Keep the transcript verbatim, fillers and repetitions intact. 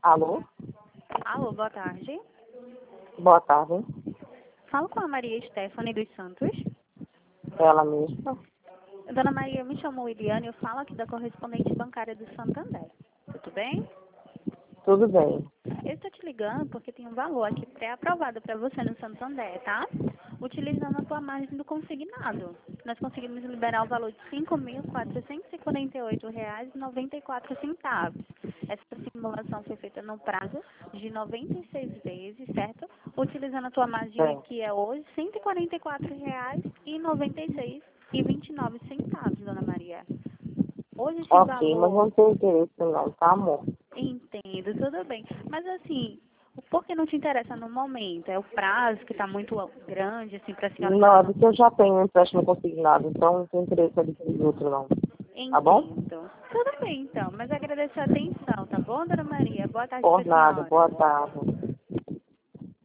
Alô? Alô, boa tarde. Boa tarde. Falo com a Maria Stephanie dos Santos. Ela mesma. Dona Maria, me chamou Eliane, eu falo aqui da correspondente bancária do Santander. Tudo bem? Tudo bem. Eu estou te ligando porque tem um valor aqui pré-aprovado para você no Santander, tá? Utilizando a tua margem do consignado. Nós conseguimos liberar o valor de cinco mil quatrocentos e quarenta e oito reais e noventa e quatro centavos. Essa simulação foi feita no prazo de noventa e seis vezes, certo? Utilizando a tua margem É. aqui é hoje cento e quarenta e quatro reais e noventa e seis e vinte e nove centavos, Dona Maria. Hoje esse Ok, mas valor, não tem interesse não, tá, amor? entendo, tudo bem. Mas assim, por que não te interessa no momento? É o prazo que está muito grande, assim, para a senhora Não, fazer é no... porque eu já tenho um empréstimo consignado, então não tem interesse adquirir outro não. Tá bom? Entendo. Tudo bem, então. Mas agradeço a atenção, tá bom, Dona Maria? Boa tarde para Por a nada. senhora. Boa tarde.